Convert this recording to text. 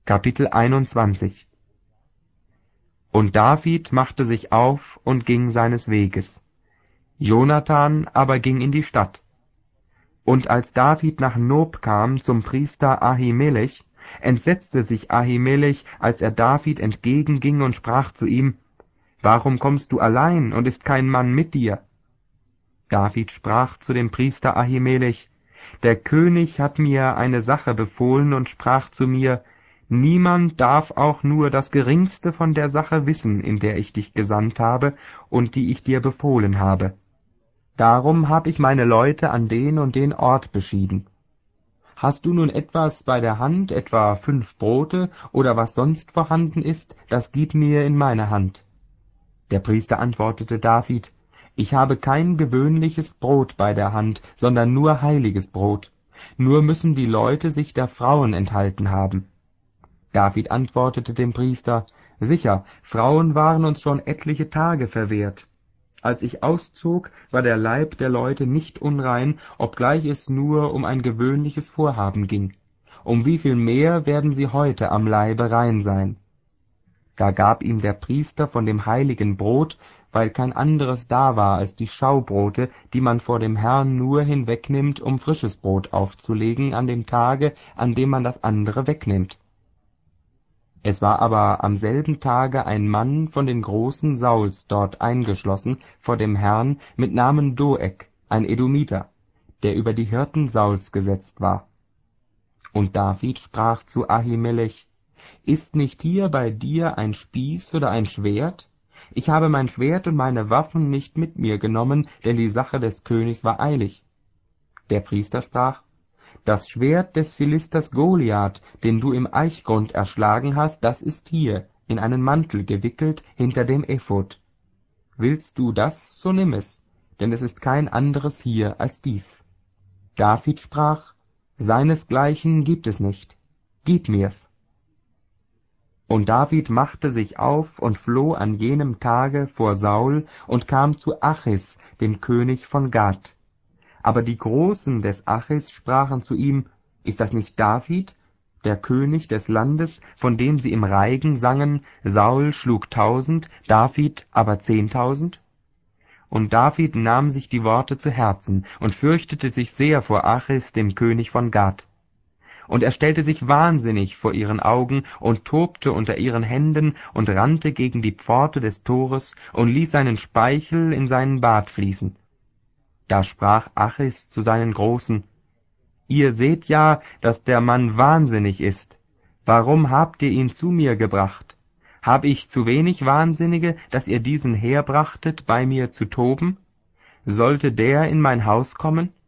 Kapitel 21. Und David machte sich auf und ging seines Weges. Jonathan aber ging in die Stadt. Und als David nach Nob kam zum Priester Ahimelech, entsetzte sich Ahimelech, als er David entgegenging und sprach zu ihm: Warum kommst du allein, und ist kein Mann mit dir? David sprach zu dem Priester Ahimelech: Der König hat mir eine Sache befohlen und sprach zu mir: Niemand darf auch nur das Geringste von der Sache wissen, in der ich dich gesandt habe und die ich dir befohlen habe. Darum hab ich meine Leute an den und den Ort beschieden. Hast du nun etwas bei der Hand, etwa 5 Brote oder was sonst vorhanden ist, das gib mir in meine Hand. Der Priester antwortete David: Ich habe kein gewöhnliches Brot bei der Hand, sondern nur heiliges Brot. Nur müssen die Leute sich der Frauen enthalten haben. David antwortete dem Priester: Sicher, Frauen waren uns schon etliche Tage verwehrt. Als ich auszog, war der Leib der Leute nicht unrein, obgleich es nur um ein gewöhnliches Vorhaben ging. Um wie viel mehr werden sie heute am Leibe rein sein? Da gab ihm der Priester von dem heiligen Brot, weil kein anderes da war als die Schaubrote, die man vor dem Herrn nur hinwegnimmt, um frisches Brot aufzulegen an dem Tage, an dem man das andere wegnimmt. Es war aber am selben Tage ein Mann von den Großen Sauls dort eingeschlossen vor dem Herrn mit Namen Doeg, ein Edomiter, der über die Hirten Sauls gesetzt war. Und David sprach zu Ahimelech: Ist nicht hier bei dir ein Spieß oder ein Schwert? Ich habe mein Schwert und meine Waffen nicht mit mir genommen, denn die Sache des Königs war eilig. Der Priester sprach: Das Schwert des Philisters Goliath, den du im Eichgrund erschlagen hast, das ist hier, in einen Mantel gewickelt, hinter dem Ephod. Willst du das, so nimm es, denn es ist kein anderes hier als dies. David sprach: Seinesgleichen gibt es nicht, gib mir's. Und David machte sich auf und floh an jenem Tage vor Saul und kam zu Achis, dem König von Gath. Aber die Großen des Achis sprachen zu ihm: Ist das nicht David, der König des Landes, von dem sie im Reigen sangen: Saul schlug 1000, David aber 10.000? Und David nahm sich die Worte zu Herzen und fürchtete sich sehr vor Achis, dem König von Gath. Und er stellte sich wahnsinnig vor ihren Augen und tobte unter ihren Händen und rannte gegen die Pforte des Tores und ließ seinen Speichel in seinen Bart fließen. Da sprach Achis zu seinen Großen: Ihr seht ja, dass der Mann wahnsinnig ist. Warum habt ihr ihn zu mir gebracht? Hab ich zu wenig Wahnsinnige, dass ihr diesen herbrachtet, bei mir zu toben? Sollte der in mein Haus kommen?